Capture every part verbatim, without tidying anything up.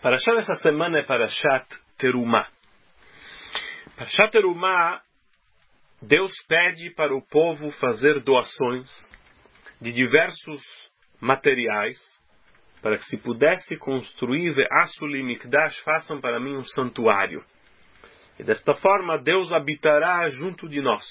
Parashat dessa semana é Parashat Terumá. Parashat Terumá, Deus pede para o povo fazer doações de diversos materiais para que se pudesse construir Ve'asuli Mikdash, façam para mim um santuário. E desta forma Deus habitará junto de nós.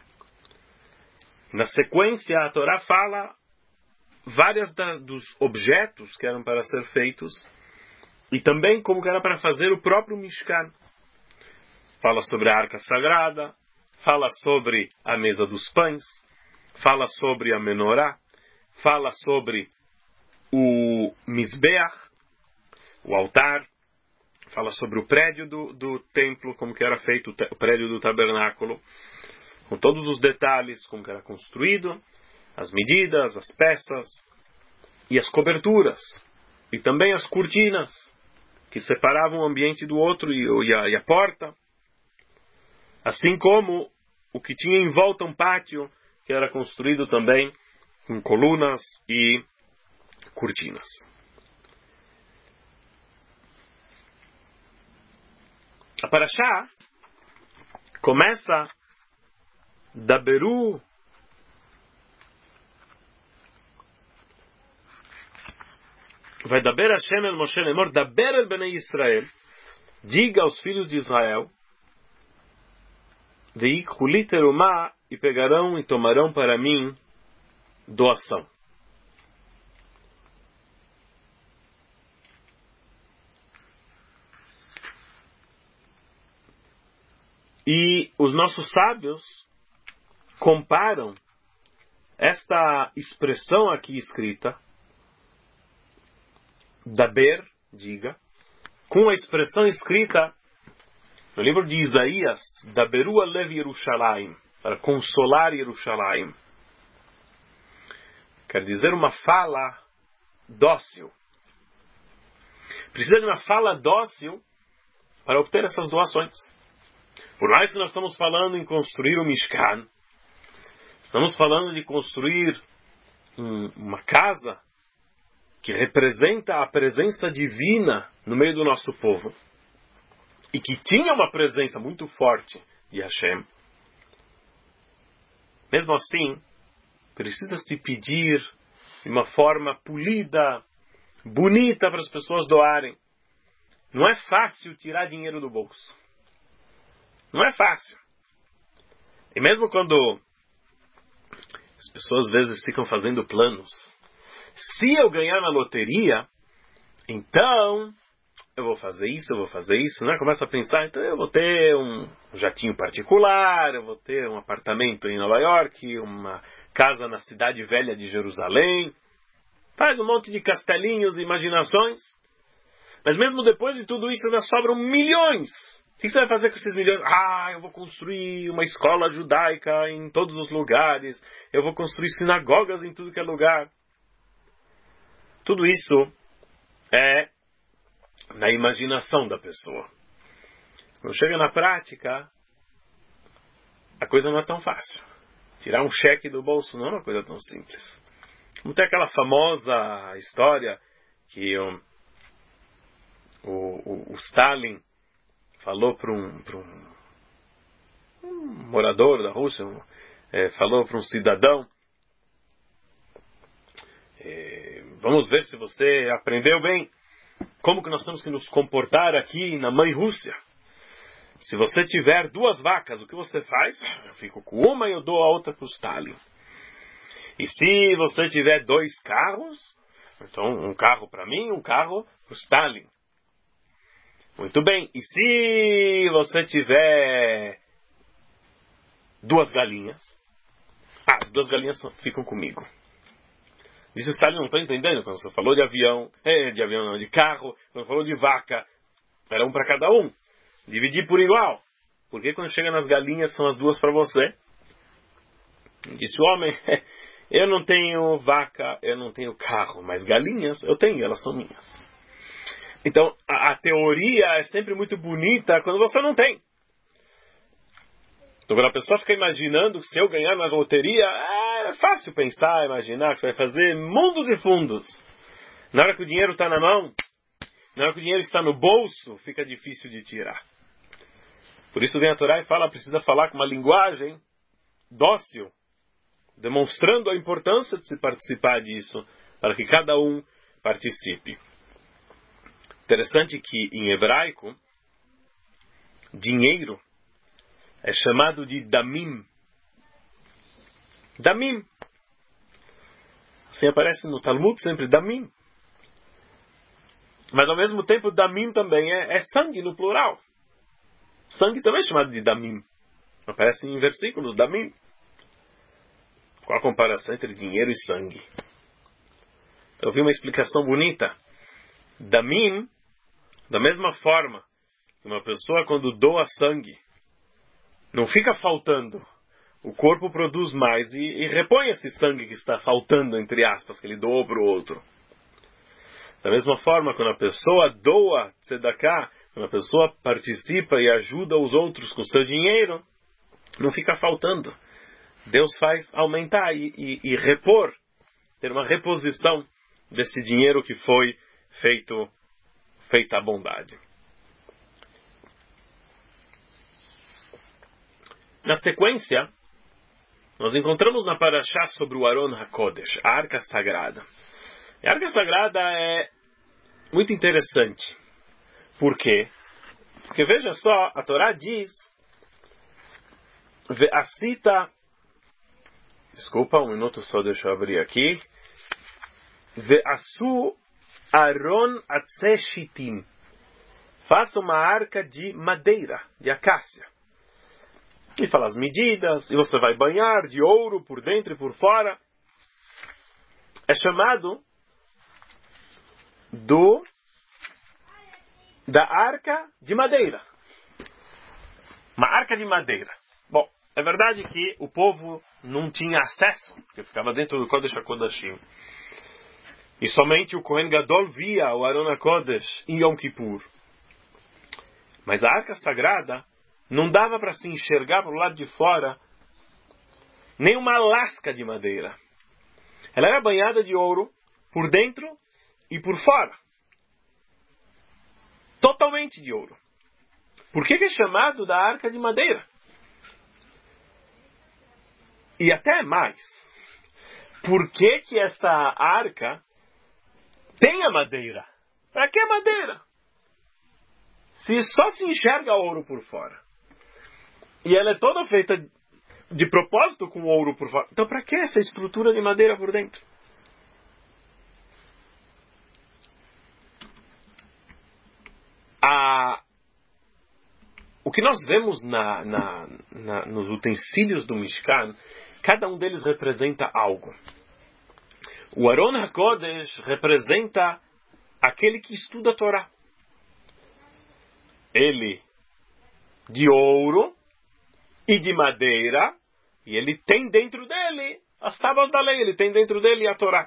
Na sequência, a Torá fala várias das, dos objetos que eram para ser feitos e também como que era para fazer o próprio Mishkan. Fala sobre a Arca Sagrada, fala sobre a mesa dos pães, fala sobre a menorá, fala sobre o Mizbeach, o altar, fala sobre o prédio do, do templo, como que era feito o prédio do tabernáculo, com todos os detalhes, como que era construído, as medidas, as peças e as coberturas, e também as cortinas que separavam um ambiente do outro e, e, a, e a porta, assim como o que tinha em volta um pátio que era construído também com colunas e cortinas. A Parashá começa da Beru vai daber Hashem el Moshe lemor daber el Bnei Israel, diga aos filhos de Israel, veikuli terumá, e pegarão e tomarão para mim doação. E os nossos sábios comparam esta expressão aqui escrita, daber, diga, com a expressão escrita no livro de Isaías, daberu alev Yerushalayim, para consolar Yerushalayim. Quer dizer, uma fala dócil. Precisa de uma fala dócil para obter essas doações. Por mais que nós estamos falando em construir o Mishkan, estamos falando de construir um, uma casa que representa a presença divina no meio do nosso povo, e que tinha uma presença muito forte de Hashem. Mesmo assim, precisa se pedir de uma forma polida, bonita, para as pessoas doarem. Não é fácil tirar dinheiro do bolso. Não é fácil. E mesmo quando as pessoas às vezes ficam fazendo planos, se eu ganhar na loteria, então eu vou fazer isso, eu vou fazer isso, né? Começa a pensar, então eu vou ter um jatinho particular, eu vou ter um apartamento em Nova York, uma casa na cidade velha de Jerusalém. Faz um monte de castelinhos e imaginações. Mas mesmo depois de tudo isso, ainda sobram milhões. O que você vai fazer com esses milhões? Ah, eu vou construir uma escola judaica em todos os lugares. Eu vou construir sinagogas em tudo que é lugar. Tudo isso é na imaginação da pessoa. Quando chega na prática, a coisa não é tão fácil. Tirar um cheque do bolso não é uma coisa tão simples. Como tem aquela famosa história que o, o, o Stalin falou para um, para um, um morador da Rússia, um, é, falou para um cidadão, é, vamos ver se você aprendeu bem como que nós temos que nos comportar aqui na mãe Rússia. Se você tiver duas vacas, o que você faz? Eu fico com uma e eu dou a outra para o Stalin. E se você tiver dois carros, então um carro para mim e um carro para o Stalin. Muito bem. E se você tiver duas galinhas? Ah, as duas galinhas ficam comigo. Disse o Stalin, não estou entendendo. Quando você falou de avião, é, de avião não, de carro, quando falou de vaca, era um para cada um. Dividir por igual. Porque quando chega nas galinhas são as duas para você? Disse o homem, eu não tenho vaca, eu não tenho carro, mas galinhas eu tenho, elas são minhas. Então, a, a teoria é sempre muito bonita quando você não tem. Então, quando a pessoa fica imaginando que se eu ganhar na loteria, é fácil pensar, imaginar que você vai fazer mundos e fundos. Na hora que o dinheiro está na mão, na hora que o dinheiro está no bolso, fica difícil de tirar. Por isso vem a Torá e fala, precisa falar com uma linguagem dócil, demonstrando a importância de se participar disso, para que cada um participe. Interessante que em hebraico, dinheiro é chamado de damim. Damim. Assim aparece no Talmud sempre damim. Mas ao mesmo tempo, damim também é, é sangue no plural. Sangue também é chamado de damim. Aparece em versículos, damim. Qual a comparação entre dinheiro e sangue? Eu vi uma explicação bonita. Damim, da mesma forma que uma pessoa quando doa sangue, não fica faltando. O corpo produz mais e, e repõe esse sangue que está faltando, entre aspas, que ele doou para o outro. Da mesma forma, quando a pessoa doa tzedakah, quando a pessoa participa e ajuda os outros com seu dinheiro, não fica faltando. Deus faz aumentar e, e, e repor, ter uma reposição desse dinheiro que foi feito, feita a bondade. Na sequência, nós encontramos na Parashá sobre o Aron HaKodesh, a Arca Sagrada. A Arca Sagrada é muito interessante. Por quê? Porque veja só, a Torá diz, Ve'asita, desculpa, um minuto só, deixa eu abrir aqui, Ve'asu Aron Atzeshitim, faça uma arca de madeira, de acácia. E fala as medidas, e você vai banhar de ouro por dentro e por fora. É chamado do da arca de madeira. Uma arca de madeira. Bom, é verdade que o povo não tinha acesso, porque ficava dentro do Kodesh HaKodashim. E somente o Kohen Gadol via o Aron HaKodesh em Yom Kippur. Mas a arca sagrada não dava para se enxergar para o lado de fora nem uma lasca de madeira. Ela era banhada de ouro por dentro e por fora. Totalmente de ouro. Por que que é chamado da arca de madeira? E até mais. Por que que esta arca tem a madeira? Para que madeira? Se só se enxerga ouro por fora. E ela é toda feita de propósito com ouro por fora. Então para que essa estrutura de madeira por dentro? A... O que nós vemos na, na, na, nos utensílios do Mishkan, cada um deles representa algo. O Aron HaKodesh representa aquele que estuda a Torá. Ele de ouro e de madeira, e ele tem dentro dele as tábuas da lei, ele tem dentro dele a Torá.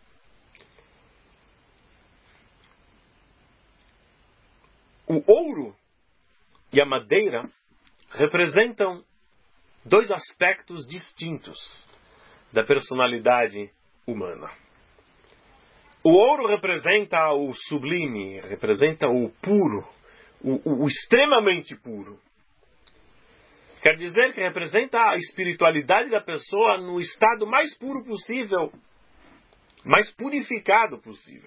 O ouro e a madeira representam dois aspectos distintos da personalidade humana. O ouro representa o sublime, representa o puro, o, o, o extremamente puro. Quer dizer que representa a espiritualidade da pessoa no estado mais puro possível, mais purificado possível.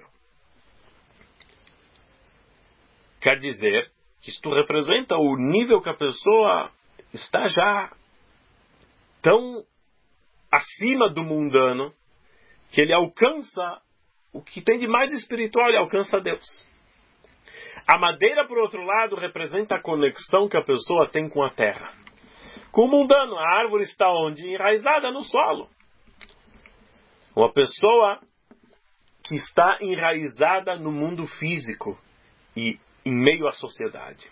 Quer dizer que isto representa o nível que a pessoa está já tão acima do mundano, que ele alcança o que tem de mais espiritual, ele alcança Deus. A madeira, por outro lado, representa a conexão que a pessoa tem com a terra. Com o mundano, a árvore está onde? Enraizada no solo. Uma pessoa que está enraizada no mundo físico e em meio à sociedade.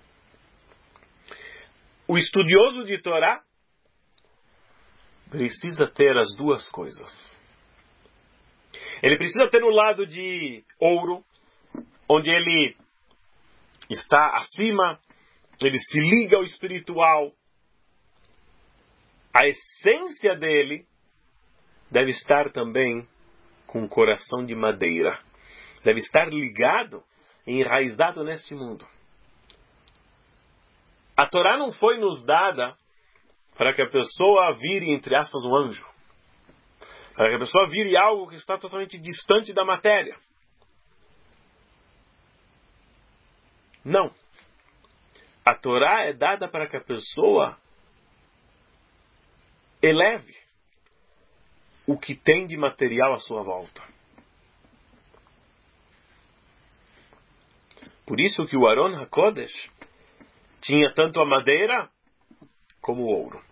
O estudioso de Torá precisa ter as duas coisas. Ele precisa ter o lado de ouro, onde ele está acima, ele se liga ao espiritual. A essência dele deve estar também com o coração de madeira. Deve estar ligado enraizado neste mundo. A Torá não foi nos dada para que a pessoa vire, entre aspas, um anjo. Para que a pessoa vire algo que está totalmente distante da matéria. Não. A Torá é dada para que a pessoa eleve o que tem de material à sua volta. Por isso que o Aron HaKodesh tinha tanto a madeira como o ouro.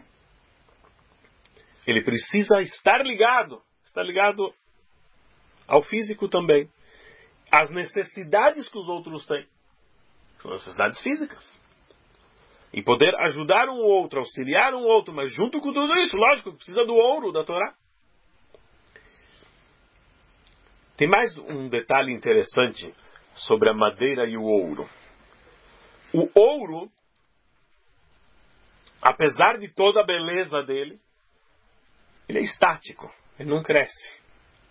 Ele precisa estar ligado, estar ligado ao físico também. Às necessidades que os outros têm. São necessidades físicas. E poder ajudar um outro, auxiliar um outro, mas junto com tudo isso, lógico, precisa do ouro da Torá. Tem mais um detalhe interessante sobre a madeira e o ouro. O ouro, apesar de toda a beleza dele, ele é estático, ele não cresce.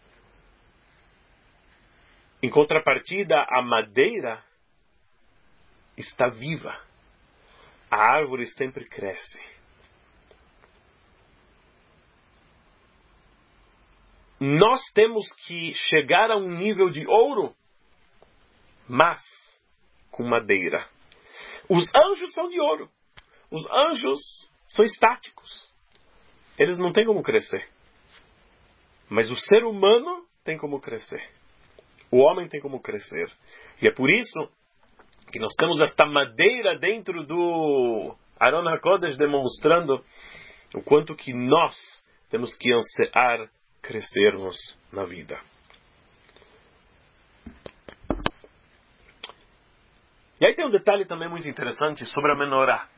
Em contrapartida, a madeira está viva. A árvore sempre cresce. Nós temos que chegar a um nível de ouro, mas com madeira. Os anjos são de ouro. Os anjos são estáticos. Eles não têm como crescer. Mas o ser humano tem como crescer. O homem tem como crescer. E é por isso que nós temos esta madeira dentro do Aron HaKodesh demonstrando o quanto que nós temos que ansiar crescermos na vida. E aí tem um detalhe também muito interessante sobre a menorá.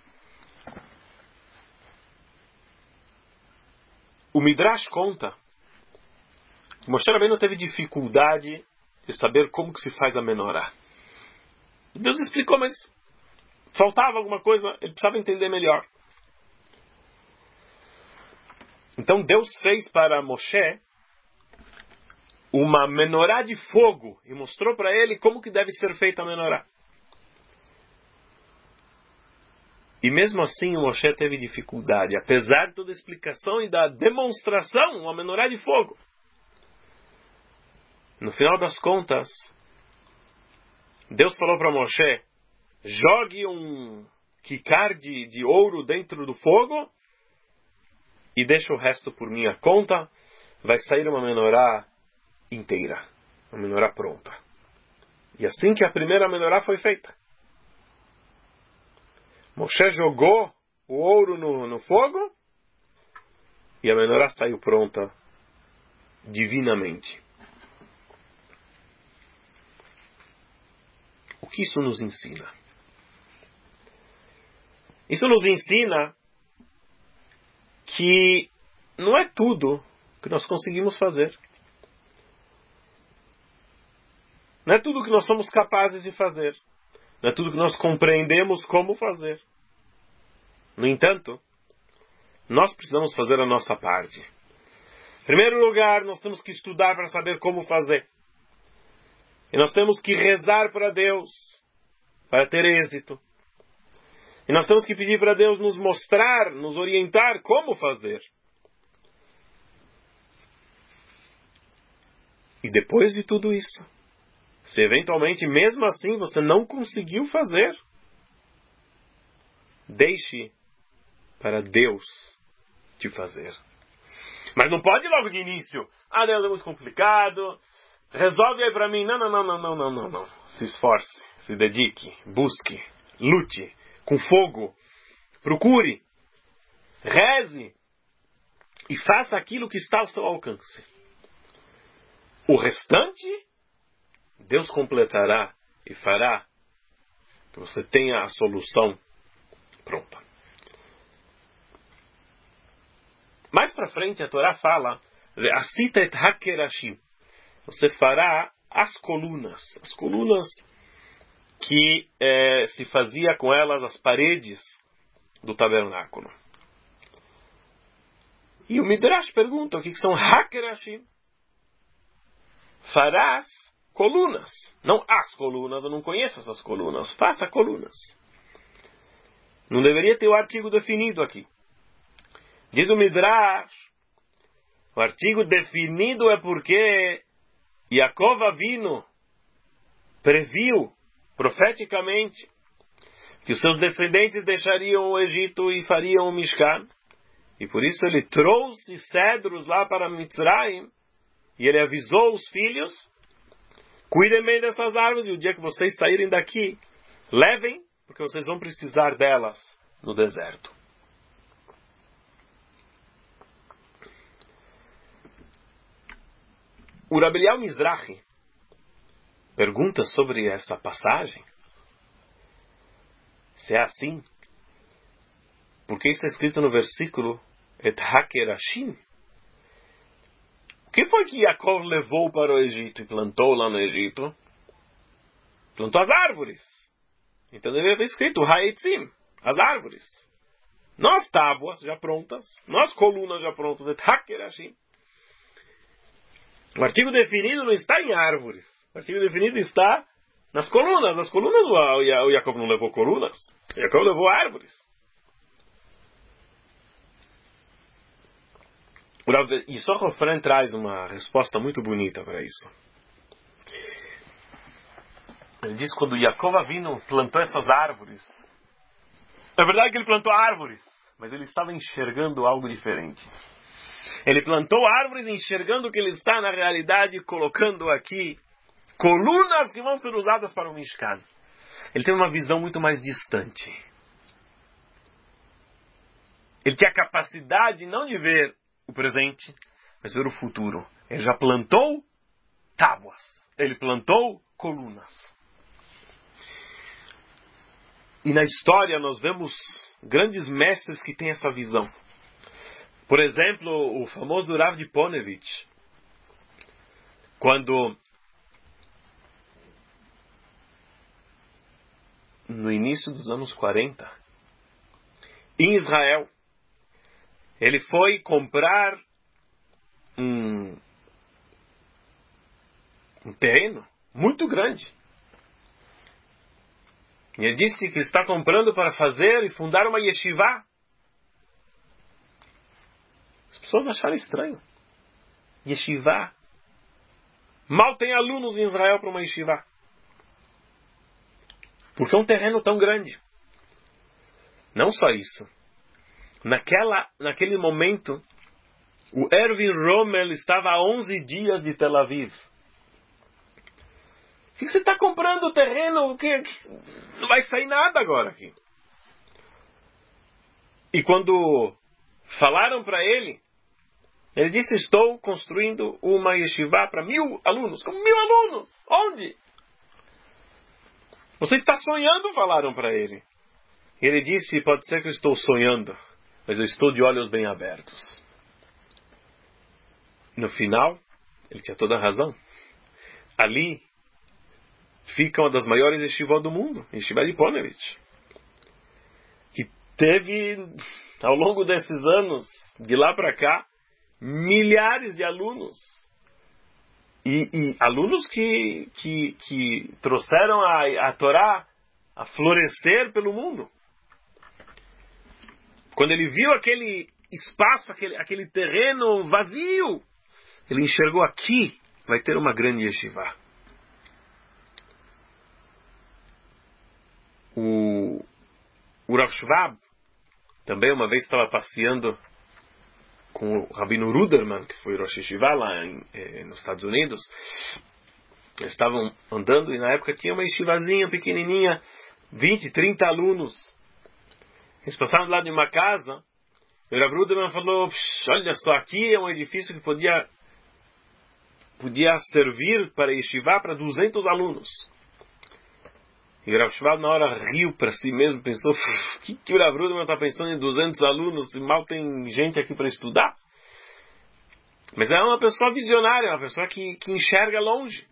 O Midrash conta que Moshe Rabbeinu teve dificuldade de saber como que se faz a menorá. Deus explicou, mas faltava alguma coisa, ele precisava entender melhor. Então Deus fez para Moshe uma menorá de fogo e mostrou para ele como que deve ser feita a menorá. E mesmo assim o Moshe teve dificuldade, apesar de toda a explicação e da demonstração, uma menorá de fogo. No final das contas, Deus falou para Moshe, jogue um quicar de, de ouro dentro do fogo e deixa o resto por minha conta, vai sair uma menorá inteira, uma menorá pronta. E assim que a primeira menorá foi feita. Moshe jogou o ouro no, no fogo e a menorá saiu pronta divinamente. O que isso nos ensina? Isso nos ensina que não é tudo que nós conseguimos fazer. Não é tudo que nós somos capazes de fazer. Não é tudo que nós compreendemos como fazer. No entanto, nós precisamos fazer a nossa parte. Em primeiro lugar, nós temos que estudar para saber como fazer. E nós temos que rezar para Deus, para ter êxito. E nós temos que pedir para Deus nos mostrar, nos orientar como fazer. E depois de tudo isso, se eventualmente, mesmo assim, você não conseguiu fazer, deixe para Deus te fazer. Mas não pode logo de início. Ah, Deus, é muito complicado. Resolve aí para mim. Não, não, não, não, não, não, não, não. Se esforce, se dedique, busque, lute, com fogo, procure, reze e faça aquilo que está ao seu alcance. O restante, Deus completará e fará que você tenha a solução pronta. Mais para frente a Torá fala, Asita et hakerashim. Você fará as colunas, as colunas que eh, se fazia com elas as paredes do tabernáculo. E o Midrash pergunta o que são hakerashim. Farás colunas. Não as colunas, eu não conheço essas colunas. Faça colunas. Não deveria ter o artigo definido aqui. Diz o Midrash, o artigo definido é porque Yaakov Avinu previu profeticamente que os seus descendentes deixariam o Egito e fariam o Mishkan. E por isso ele trouxe cedros lá para Mitzrayim. E ele avisou os filhos, cuidem bem dessas árvores, e o dia que vocês saírem daqui, levem, porque vocês vão precisar delas no deserto. O Rabi Eliyahu Mizrahi pergunta sobre essa passagem, se é assim, porque está escrito no versículo Et Hakerashim. O que foi que Yaakov levou para o Egito e plantou lá no Egito? Plantou as árvores. Então deveria ter escrito Haetzim, as árvores. Não as tábuas já prontas, não as colunas já prontas, Et Hakerashim. O artigo definido não está em árvores. O artigo definido está nas colunas. As colunas, o Yaakov não levou colunas. O Yaakov levou árvores. E só Rofran traz uma resposta muito bonita para isso. Ele diz que quando Yaakov Avinu plantou essas árvores, é verdade que ele plantou árvores, mas ele estava enxergando algo diferente. Ele plantou árvores enxergando que ele está na realidade colocando aqui colunas que vão ser usadas para o Mishkan. Ele tem uma visão muito mais distante. Ele tinha a capacidade não de ver o presente, mas ver o futuro. Ele já plantou tábuas. Ele plantou colunas. E na história nós vemos grandes mestres que têm essa visão. Por exemplo, o famoso Rav de Ponevich, quando no início dos anos quarenta, em Israel, ele foi comprar um, um terreno muito grande. E ele disse que está comprando para fazer e fundar uma yeshiva. As pessoas acharam estranho. Yeshiva. Mal tem alunos em Israel para uma yeshiva. Porque é um terreno tão grande. Não só isso. Naquela, naquele momento, o Erwin Rommel estava a onze dias de Tel Aviv. O que você está comprando o terreno? Que, que, não vai sair nada agora aqui. E quando falaram para ele, ele disse, estou construindo uma yeshiva para mil alunos. Como mil alunos? Onde? Você está sonhando, falaram para ele. Ele disse, pode ser que eu estou sonhando, mas eu estou de olhos bem abertos. No final, ele tinha toda a razão. Ali fica uma das maiores yeshivot do mundo, Yeshiva de Ponevich, que teve, ao longo desses anos, de lá para cá, milhares de alunos. E, e alunos que, que, que trouxeram a, a Torá a florescer pelo mundo. Quando ele viu aquele espaço, aquele, aquele terreno vazio, ele enxergou aqui, vai ter uma grande yeshiva. O, o Rav Shvab também uma vez estava passeando com o Rabino Ruderman, que foi Rosh Yeshiva lá em, eh, nos Estados Unidos. Eles estavam andando e na época tinha uma yeshivazinha pequenininha, vinte, trinta alunos. Eles passaram do lado de uma casa e o Rav Ruderman falou, olha só, aqui é um edifício que podia, podia servir para yeshiva para duzentos alunos. E o Rav Shvab na hora riu para si mesmo, pensou, o que, que o Rav Ruderman está pensando em duzentos alunos, se mal tem gente aqui para estudar? Mas é uma pessoa visionária, uma pessoa que, que enxerga longe.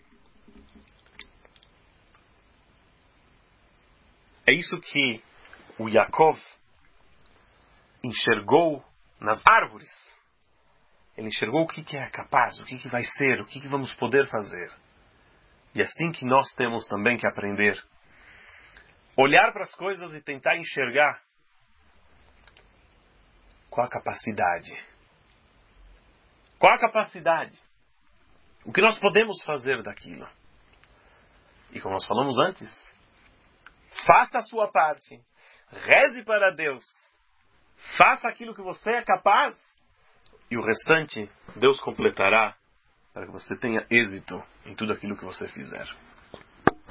É isso que o Yaakov enxergou nas árvores. Ele enxergou o que, que é capaz, o que, que vai ser, o que, que vamos poder fazer. E assim que nós temos também que aprender. Olhar para as coisas e tentar enxergar qual a capacidade. Qual a capacidade? O que nós podemos fazer daquilo? E como nós falamos antes, faça a sua parte. Reze para Deus. Faça aquilo que você é capaz. E o restante, Deus completará para que você tenha êxito em tudo aquilo que você fizer.